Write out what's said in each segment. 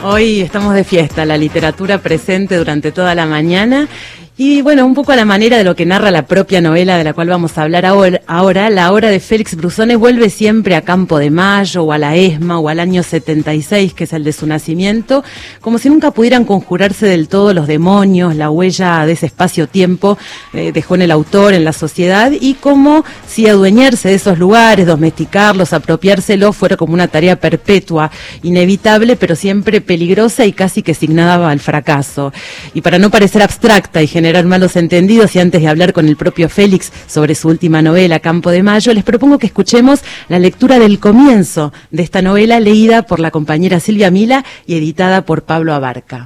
Hoy estamos de fiesta, la literatura presente durante toda la mañana. Y bueno, un poco a la manera de lo que narra la propia novela de la cual vamos a hablar ahora, La Hora de Félix Brusones vuelve siempre a Campo de Mayo, o a la ESMA, o al año 76, que es el de su nacimiento, como si nunca pudieran conjurarse del todo los demonios, la huella de ese espacio-tiempo dejó en el autor, en la sociedad, y como si adueñarse de esos lugares, domesticarlos, apropiárselos, fuera como una tarea perpetua, inevitable, pero siempre peligrosa y casi que signada al fracaso. Y para no parecer abstracta y generar malos entendidos, y antes de hablar con el propio Félix sobre su última novela, Campo de Mayo, les propongo que escuchemos la lectura del comienzo de esta novela, leída por la compañera Silvia Mila y editada por Pablo Abarca.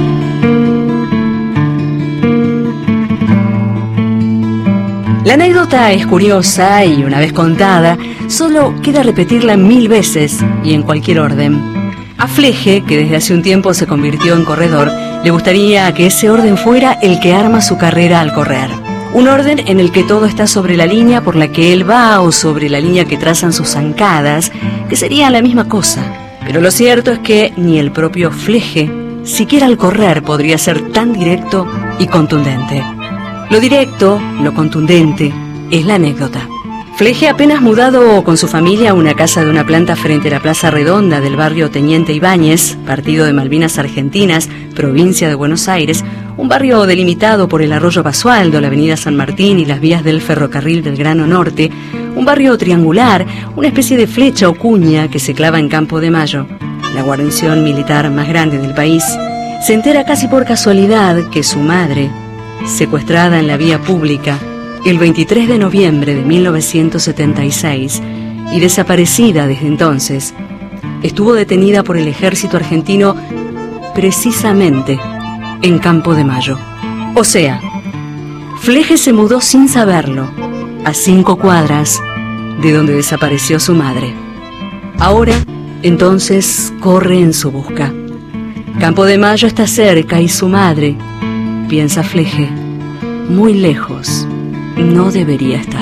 La anécdota es curiosa y, una vez contada, solo queda repetirla 1000 veces y en cualquier orden. A Fleje, que desde hace un tiempo se convirtió en corredor, le gustaría que ese orden fuera el que arma su carrera al correr. Un orden en el que todo está sobre la línea por la que él va o sobre la línea que trazan sus zancadas, que serían la misma cosa. Pero lo cierto es que ni el propio Fleje, siquiera al correr, podría ser tan directo y contundente. Lo directo, lo contundente, es la anécdota. Fleje, apenas mudado con su familia a una casa de una planta frente a la Plaza Redonda del barrio Teniente Ibáñez, partido de Malvinas Argentinas, provincia de Buenos Aires, un barrio delimitado por el arroyo Basualdo, la avenida San Martín y las vías del ferrocarril Belgrano Norte, un barrio triangular, una especie de flecha o cuña que se clava en Campo de Mayo, la guarnición militar más grande del país, se entera casi por casualidad que su madre, secuestrada en la vía pública, el 23 de noviembre de 1976 y desaparecida desde entonces, estuvo detenida por el ejército argentino precisamente en Campo de Mayo. O sea, Fleje se mudó sin saberlo, a 5 cuadras de donde desapareció su madre. Ahora, entonces, corre en su busca. Campo de Mayo está cerca y su madre, piensa Fleje, muy lejos. No debería estar.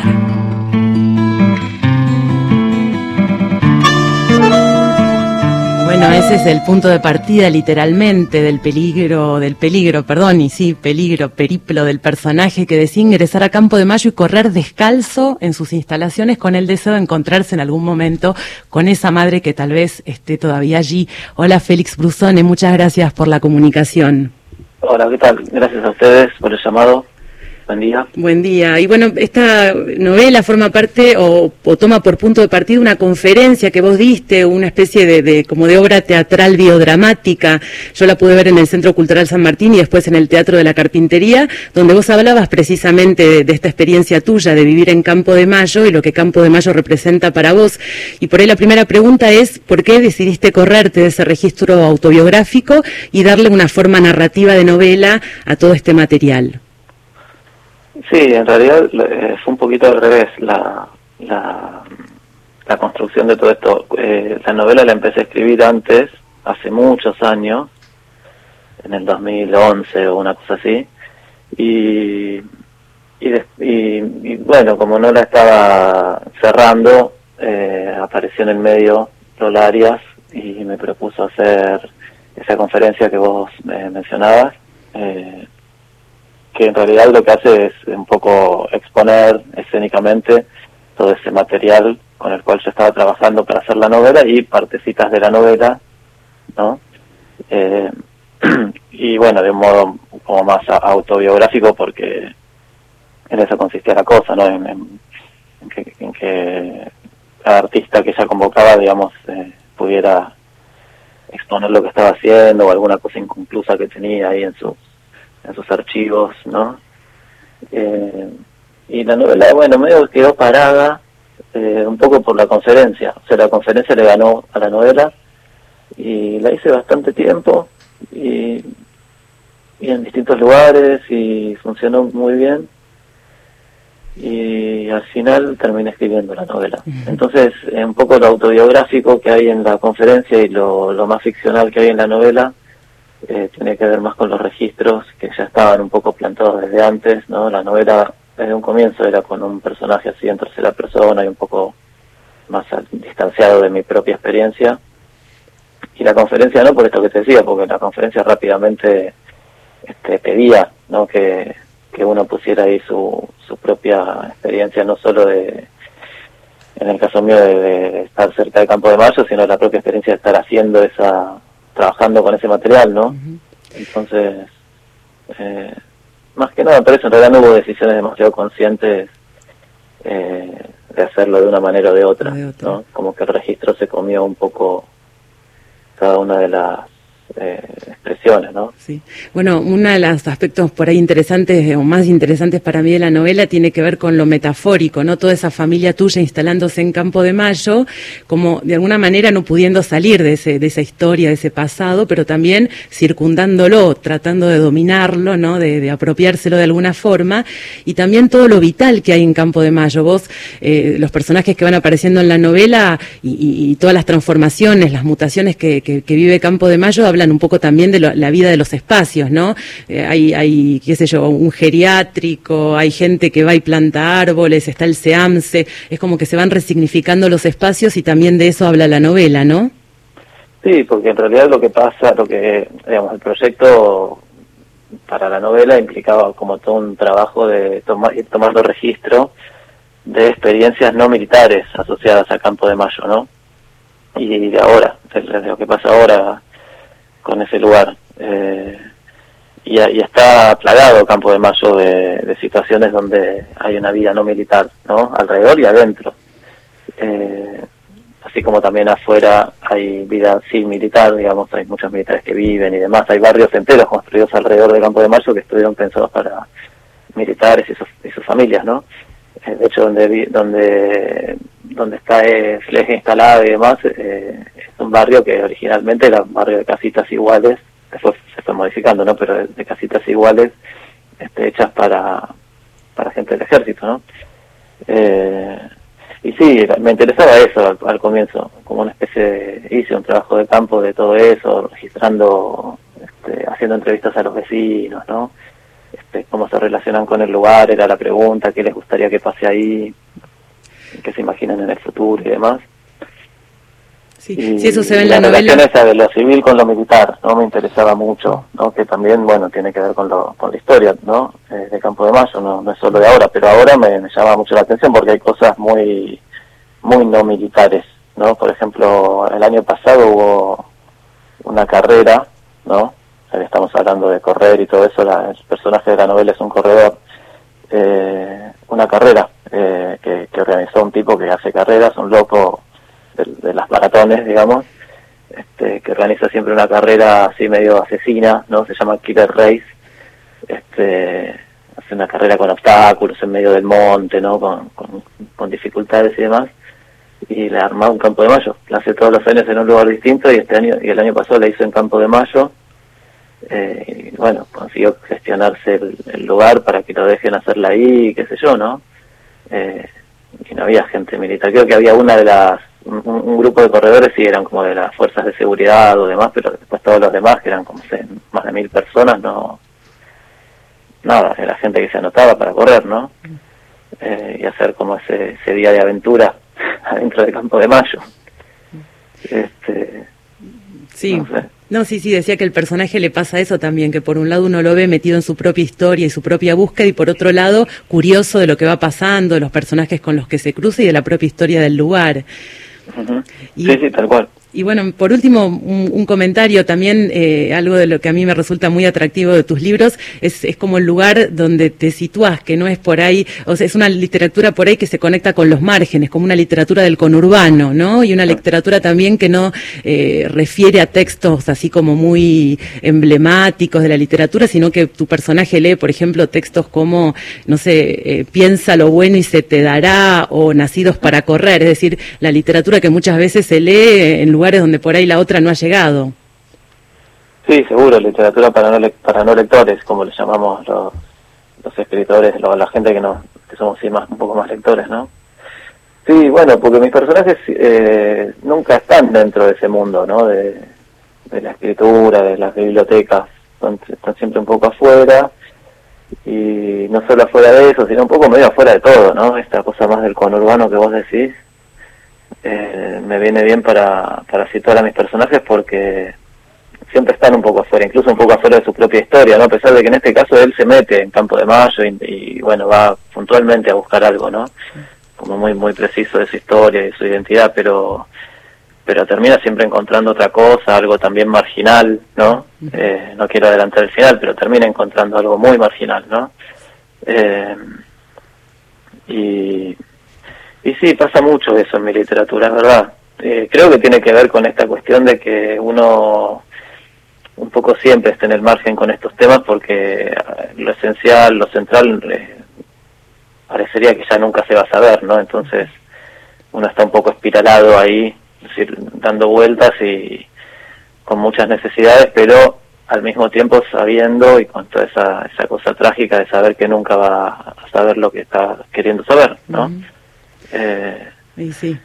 Bueno, ese es el punto de partida, literalmente, del peligro, periplo del personaje que decide ingresar a Campo de Mayo y correr descalzo en sus instalaciones con el deseo de encontrarse en algún momento con esa madre que tal vez esté todavía allí. Hola, Félix Brusones, muchas gracias por la comunicación. Hola, ¿qué tal? Gracias a ustedes por el llamado. Buen día. Buen día. Y bueno, esta novela forma parte o toma por punto de partida una conferencia que vos diste, una especie de como de obra teatral biodramática. Yo la pude ver en el Centro Cultural San Martín y después en el Teatro de la Carpintería, donde vos hablabas precisamente de esta experiencia tuya de vivir en Campo de Mayo y lo que Campo de Mayo representa para vos. Y por ahí la primera pregunta es, ¿por qué decidiste correrte de ese registro autobiográfico y darle una forma narrativa de novela a todo este material? Sí, en realidad fue un poquito al revés la construcción de todo esto. La novela la empecé a escribir antes, hace muchos años, en el 2011 o una cosa así, y bueno, como no la estaba cerrando, apareció en el medio Lola Arias y me propuso hacer esa conferencia que vos mencionabas, que en realidad lo que hace es un poco exponer escénicamente todo ese material con el cual yo estaba trabajando para hacer la novela y partecitas de la novela, ¿no? Y bueno, de un modo como más autobiográfico, porque en eso consistía la cosa, ¿no? En que cada artista que ella convocaba, digamos, pudiera exponer lo que estaba haciendo o alguna cosa inconclusa que tenía ahí en sus archivos, ¿no? Y la novela, bueno, medio quedó parada un poco por la conferencia. O sea, la conferencia le ganó a la novela y la hice bastante tiempo y en distintos lugares y funcionó muy bien. Y al final terminé escribiendo la novela. Entonces, un poco lo autobiográfico que hay en la conferencia y lo más ficcional que hay en la novela tiene que ver más con los registros que ya estaban un poco plantados desde antes, ¿no? La novela desde un comienzo era con un personaje así en tercera persona y un poco más distanciado de mi propia experiencia, la conferencia no, por esto que te decía, porque la conferencia rápidamente pedía, ¿no?, que uno pusiera ahí su propia experiencia, no solo en el caso mío de estar cerca del Campo de Mayo, sino la propia experiencia de estar trabajando con ese material, ¿no? Uh-huh. Entonces, más que nada, por eso en realidad no hubo decisiones demasiado conscientes de hacerlo de una manera o de otra, ¿no? Como que el registro se comió un poco cada una de las expresiones, ¿no? Sí. Bueno, uno de los aspectos por ahí interesantes o más interesantes para mí de la novela tiene que ver con lo metafórico, ¿no? Toda esa familia tuya instalándose en Campo de Mayo, como de alguna manera no pudiendo salir de esa historia, de ese pasado, pero también circundándolo, tratando de dominarlo, ¿no? De apropiárselo de alguna forma, y también todo lo vital que hay en Campo de Mayo. Vos, los personajes que van apareciendo en la novela y todas las transformaciones, las mutaciones que vive Campo de Mayo hablan un poco también de la vida de los espacios, ¿no? Hay, qué sé yo, un geriátrico, hay gente que va y planta árboles, está el SEAMSE, es como que se van resignificando los espacios y también de eso habla la novela, ¿no? Sí, porque en realidad digamos, el proyecto para la novela implicaba como todo un trabajo de ir tomando registro de experiencias no militares asociadas a Campo de Mayo, ¿no? Y de ahora, de lo que pasa ahora con ese lugar. Y está plagado Campo de Mayo de situaciones donde hay una vida no militar, ¿no? Alrededor y adentro. Así como también afuera hay vida sin militar, digamos, hay muchos militares que viven y demás. Hay barrios enteros construidos alrededor de Campo de Mayo que estuvieron pensados para militares y sus familias, ¿no? De hecho, donde está Fleje instalada y demás, es un barrio que originalmente era un barrio de casitas iguales, después se fue modificando, ¿no? Pero de casitas iguales, hechas para gente del ejército, ¿no? Y sí, me interesaba eso al comienzo, como una especie hice un trabajo de campo de todo eso, registrando, haciendo entrevistas a los vecinos, ¿no? Cómo se relacionan con el lugar, era la pregunta, qué les gustaría que pase ahí, qué se imaginan en el futuro y demás. Sí, eso se ve en la novela. La relación esa de lo civil con lo militar, ¿no? Me interesaba mucho, ¿no? Que también, bueno, tiene que ver con la historia, ¿no? De Campo de Mayo, no es solo de ahora, pero ahora me llama mucho la atención porque hay cosas muy no militares, ¿no? Por ejemplo, el año pasado hubo una carrera, ¿no? Estamos hablando de correr y todo eso, el personaje de la novela es un corredor, una carrera que organizó un tipo que hace carreras, un loco de las maratones, digamos, que organiza siempre una carrera así medio asesina, ¿no? Se llama Killer Race, hace una carrera con obstáculos en medio del monte, ¿no? Con dificultades y demás, y le armó un Campo de Mayo, la hace todos los años en un lugar distinto y el año pasado la hizo en Campo de Mayo. Y bueno, consiguió gestionarse el lugar para que lo dejen hacerla ahí, qué sé yo, ¿no? Y no había gente militar, creo que había un grupo de corredores sí eran como de las fuerzas de seguridad o demás, pero después todos los demás, que eran como más de 1000 personas, nada, era gente que se anotaba para correr, ¿no? Y hacer como ese día de aventura adentro del Campo de Mayo. Sí. No sé. No, sí, decía que el personaje le pasa eso también, que por un lado uno lo ve metido en su propia historia y su propia búsqueda, y por otro lado curioso de lo que va pasando, de los personajes con los que se cruza y de la propia historia del lugar. Uh-huh. Sí, tal cual. Y bueno, por último, un comentario también, algo de lo que a mí me resulta muy atractivo de tus libros, es como el lugar donde te sitúas, que no es por ahí, o sea, es una literatura por ahí que se conecta con los márgenes, como una literatura del conurbano, ¿no? Y una literatura también que no refiere a textos así como muy emblemáticos de la literatura, sino que tu personaje lee, por ejemplo, textos como, no sé, piensa lo bueno y se te dará, o nacidos para correr, es decir, la literatura que muchas veces se lee en lugares donde por ahí la otra no ha llegado. Sí, seguro, literatura para no lectores, como le llamamos los escritores, la gente que somos sí un poco más lectores, ¿no? Sí, bueno, porque mis personajes nunca están dentro de ese mundo, ¿no? De la escritura, de las bibliotecas, están siempre un poco afuera, y no solo afuera de eso, sino un poco medio afuera de todo, ¿no? Esta cosa más del conurbano que vos decís, me viene bien para situar a mis personajes, porque siempre están un poco afuera, incluso un poco afuera de su propia historia, ¿no? A pesar de que en este caso él se mete en Campo de Mayo y bueno, va puntualmente a buscar algo, ¿no? Como muy preciso de su historia y de su identidad, pero termina siempre encontrando otra cosa, algo también marginal, ¿no? No quiero adelantar el final, pero termina encontrando algo muy marginal, ¿no? Y sí, pasa mucho eso en mi literatura, es verdad. Creo que tiene que ver con esta cuestión de que uno un poco siempre está en el margen con estos temas, porque lo esencial, lo central, parecería que ya nunca se va a saber, ¿no? Entonces uno está un poco espiralado ahí, es decir, dando vueltas y con muchas necesidades, pero al mismo tiempo sabiendo, y con toda esa cosa trágica de saber que nunca va a saber lo que está queriendo saber, ¿no? Y sí.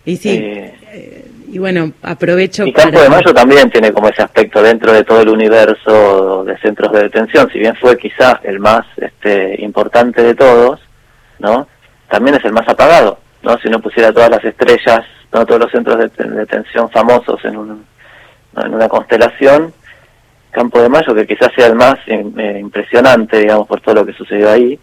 Y bueno, aprovecho y Campo de Mayo también tiene como ese aspecto dentro de todo el universo de centros de detención, si bien fue quizás el más importante de todos, ¿no? También es el más apagado, ¿no? Si no pusiera todas las estrellas, no todos los centros de detención famosos en una constelación, Campo de Mayo, que quizás sea el más impresionante, digamos, por todo lo que sucedió ahí,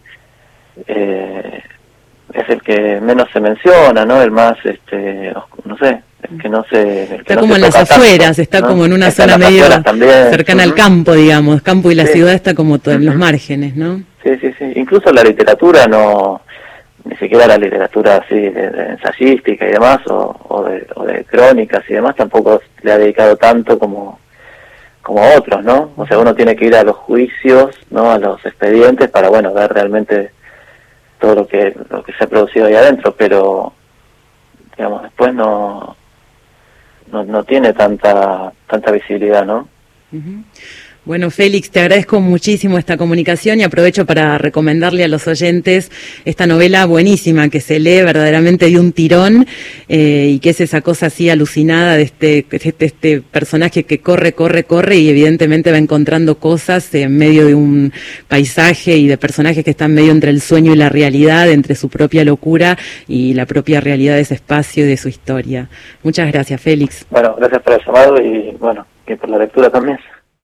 es el que menos se menciona, ¿no? El más, no sé, el que no se... Está como en las afueras, está como en una zona medio cercana al campo, digamos. Campo y la ciudad está como en los márgenes, ¿no? Sí. Incluso la literatura ni siquiera la literatura así de ensayística y demás, o de crónicas y demás, tampoco le ha dedicado tanto como otros, ¿no? O sea, uno tiene que ir a los juicios, ¿no? A los expedientes para, bueno, ver realmente todo lo que se ha producido ahí adentro, pero digamos, después no tiene tanta visibilidad, ¿no? Uh-huh. Bueno, Félix, te agradezco muchísimo esta comunicación y aprovecho para recomendarle a los oyentes esta novela buenísima que se lee verdaderamente de un tirón, y que es esa cosa así alucinada de este personaje que corre y evidentemente va encontrando cosas en medio de un paisaje y de personajes que están medio entre el sueño y la realidad, entre su propia locura y la propia realidad de ese espacio y de su historia. Muchas gracias, Félix. Bueno, gracias por el llamado y bueno, que por la lectura también.